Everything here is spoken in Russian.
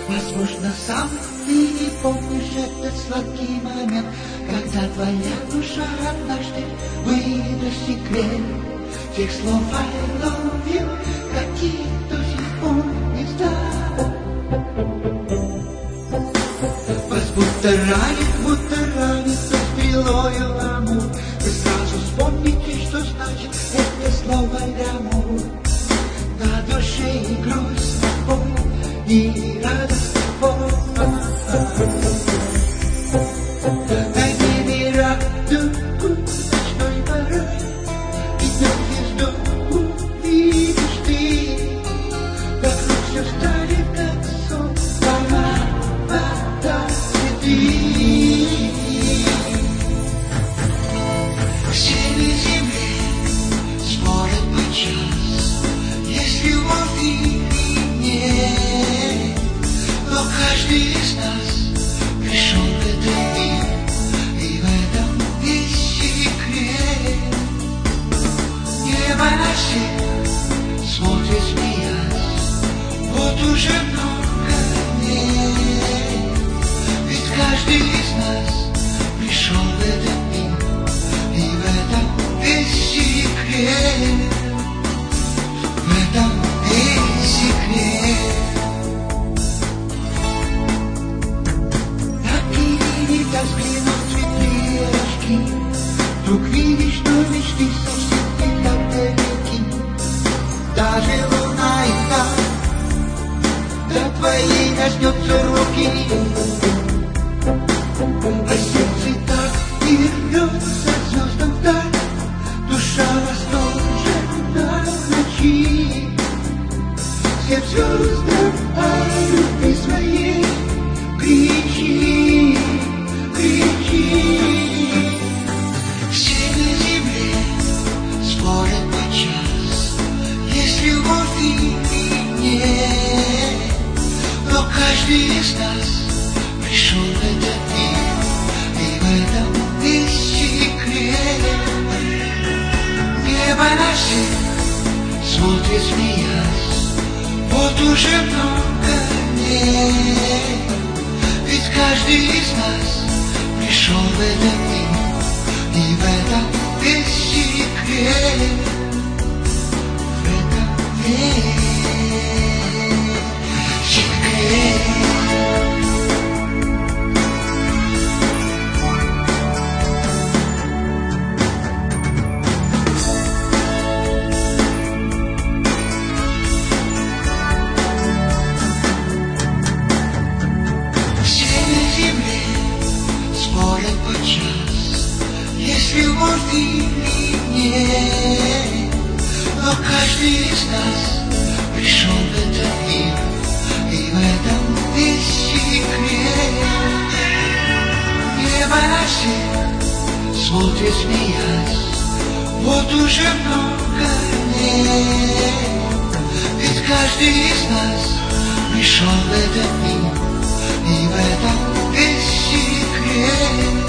Возможно, сам ты не помнишь этот сладкий момент, когда твоя душа однажды выдаст секрет тех слов I love you, каких до сих пор не знал. Вас будто ранит стрелою амур. Вы сразу вспомните, что значит это слово «лямур». На душе и грусть, боль, и радость, боль. На небе радугу ночной порой, и днем звезду увидишь ты. Вокруг все станет как сон, волна, вода, цветы. Все на земле сможет быть час, есть любовь или нет. Но каждый из нас пришел в этот мир, и в этом весь секрет. Небо на всех смотрит смеясь, вот уже много лет. Ведь каждый из нас пришел в этот мир, и в этом весь секрет. В этом весь секрет. Так взглянув цветные рожки, вдруг видишь, что мечты совсем не так далеки. Даже луна и там до твоей коснется руки. А сердце так и рвется звездам вдаль, душа восторжена в ночи. Всем звездам о любви своей кричи. Все на земле спорят подчас, есть любовь или нет. Но каждый из нас пришел в этот мир, и в этом весь секрет. Небо на всех смотрит смеясь, вот уже много лет. Ведь каждый из нас пришел в этот мир, и в этом весь секрет. В этом весь секрет. Все на земле спорят подчас, есть любовь или нет. Но каждый из нас пришел в этот мир, и в этом весь секрет. Небо на всех смотрит смеясь, вот уже много лет. Ведь каждый из нас пришел в этот мир, и в этом весь секрет.